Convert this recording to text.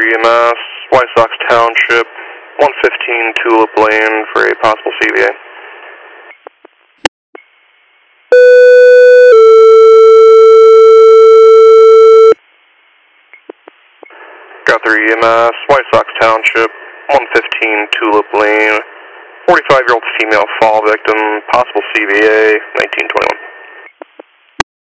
EMS, White Sox Township, 115 Tulip Lane for a possible CVA. Got 3 EMS, White Sox Township, 115 Tulip Lane, 45-year-old female fall victim, possible CVA, 1921.